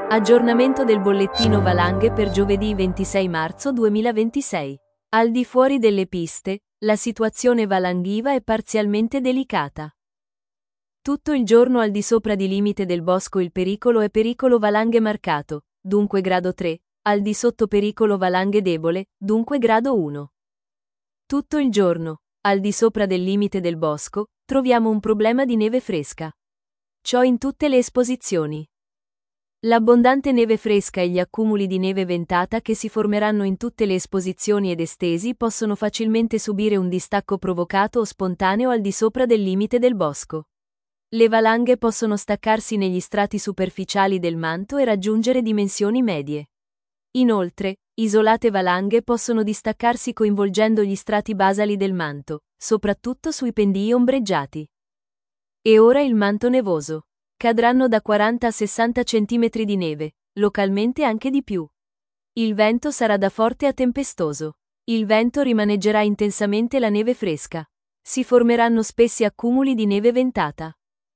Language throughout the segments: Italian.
Aggiornamento del bollettino valanghe per giovedì 26 marzo 2026. Al di fuori delle piste, la situazione valanghiva è parzialmente delicata. Tutto il giorno al di sopra di limite del bosco il pericolo è pericolo valanghe marcato, dunque grado 3, al di sotto pericolo valanghe debole, dunque grado 1. Tutto il giorno, al di sopra del limite del bosco, troviamo un problema di neve fresca. Ciò in tutte le esposizioni. L'abbondante neve fresca e gli accumuli di neve ventata che si formeranno in tutte le esposizioni ed estesi possono facilmente subire un distacco provocato o spontaneo al di sopra del limite del bosco. Le valanghe possono staccarsi negli strati superficiali del manto e raggiungere dimensioni medie. Inoltre, isolate valanghe possono distaccarsi coinvolgendo gli strati basali del manto, soprattutto sui pendii ombreggiati. E ora il manto nevoso. Cadranno da 40 a 60 cm di neve, localmente anche di più. Il vento sarà da forte a tempestoso. Il vento rimaneggerà intensamente la neve fresca. Si formeranno spessi accumuli di neve ventata.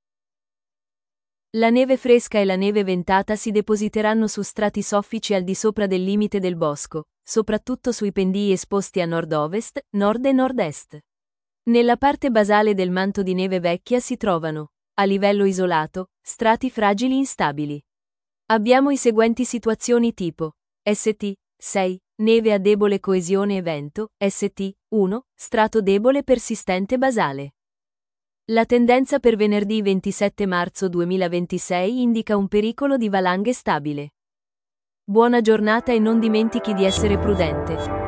La neve fresca e la neve ventata si depositeranno su strati soffici al di sopra del limite del bosco, soprattutto sui pendii esposti a nord-ovest, nord e nord-est. Nella parte basale del manto di neve vecchia si trovano, a livello isolato, strati fragili instabili. Abbiamo i seguenti situazioni tipo: ST 6, neve a debole coesione e vento, ST 1, strato debole persistente basale. La tendenza per venerdì 27 marzo 2026 indica un pericolo di valanghe stabile. Buona giornata e non dimentichi di essere prudente.